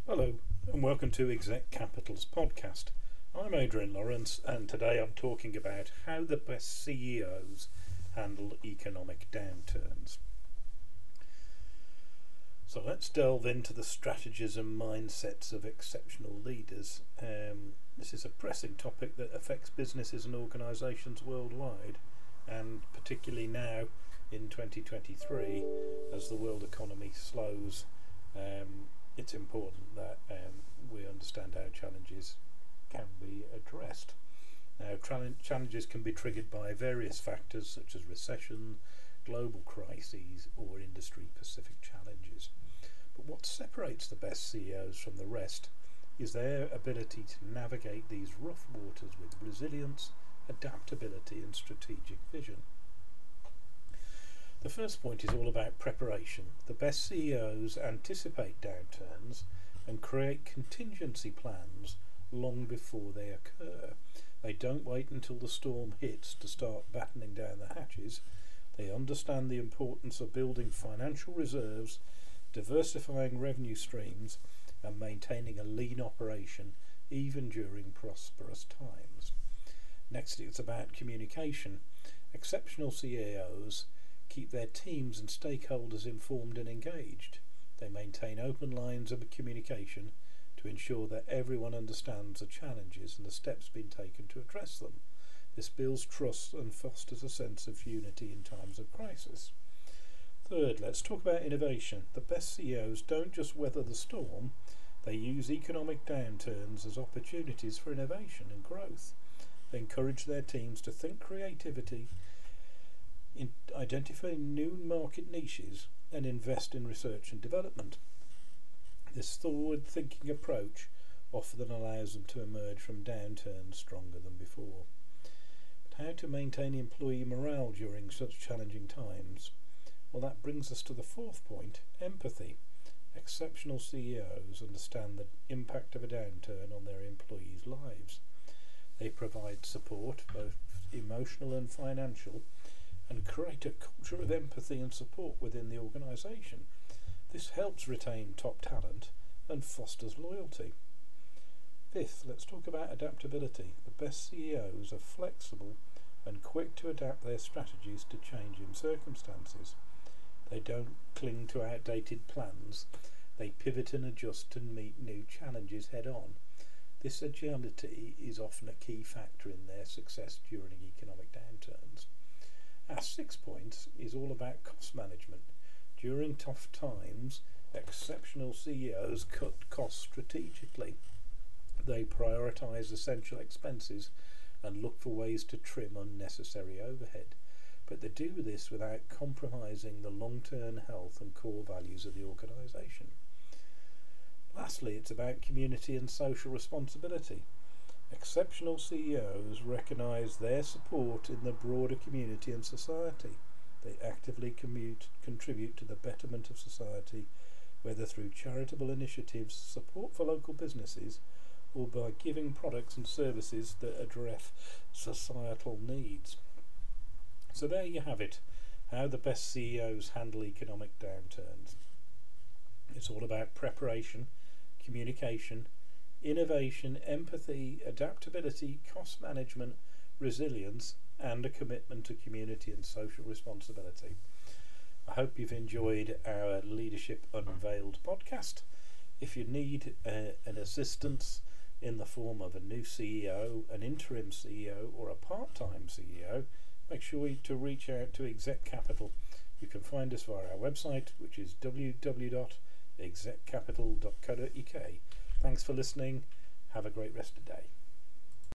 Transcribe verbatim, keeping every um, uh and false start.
Hello and welcome to Exec Capital's podcast. I'm Adrian Lawrence and today I'm talking about how the best C E Os handle economic downturns. So let's delve into the strategies and mindsets of exceptional leaders. Um, this is a pressing topic that affects businesses and organisations worldwide, and particularly now in twenty twenty-three as the world economy slows. Um, it's important that um, we understand how challenges can be addressed. Now, tra- challenges can be triggered by various factors such as recession, global crises, or industry-specific challenges. But what separates the best C E Os from the rest is their ability to navigate these rough waters with resilience, adaptability, and strategic vision. The first point is all about preparation. The best C E Os anticipate downturns and create contingency plans long before they occur. They don't wait until the storm hits to start battening down the hatches. They understand the importance of building financial reserves, diversifying revenue streams, and maintaining a lean operation even during prosperous times. Next, it's about communication. Exceptional C E Os keep their teams and stakeholders informed and engaged. They maintain open lines of communication to ensure that everyone understands the challenges and the steps being taken to address them. This builds trust and fosters a sense of unity in times of crisis. Third, let's talk about innovation. The best C E Os don't just weather the storm, they use economic downturns as opportunities for innovation and growth. They encourage their teams to think creativity, in identify new market niches, and invest in research and development. This forward-thinking approach often allows them to emerge from downturns stronger than before. But how to maintain employee morale during such challenging times? Well, that brings us to the fourth point, empathy. Exceptional C E Os understand the impact of a downturn on their employees' lives. They provide support, both emotional and financial, and create a culture of empathy and support within the organisation. This helps retain top talent and fosters loyalty. Fifth, let's talk about adaptability. The best C E Os are flexible and quick to adapt their strategies to changing circumstances. They don't cling to outdated plans. They pivot and adjust to meet new challenges head on. This agility is often a key factor in their success during economic downturns. Our sixth point is all about cost management. During tough times, exceptional C E Os cut costs strategically. They prioritise essential expenses and look for ways to trim unnecessary overhead. But they do this without compromising the long-term health and core values of the organisation. Lastly, it's about community and social responsibility. Exceptional C E Os recognise their support in the broader community and society. They actively commute, contribute to the betterment of society, whether through charitable initiatives, support for local businesses, or by giving products and services that address societal needs. So there you have it, how the best C E Os handle economic downturns. It's all about preparation, communication, innovation, empathy, adaptability, cost management, resilience, and a commitment to community and social responsibility. I hope you've enjoyed our Leadership Unveiled podcast. If you need uh, an assistance in the form of a new C E O, an interim C E O, or a part-time C E O, make sure to reach out to Exec Capital. You can find us via our website, which is w w w dot exec capital dot co dot u k. Thanks for listening. Have a great rest of the day.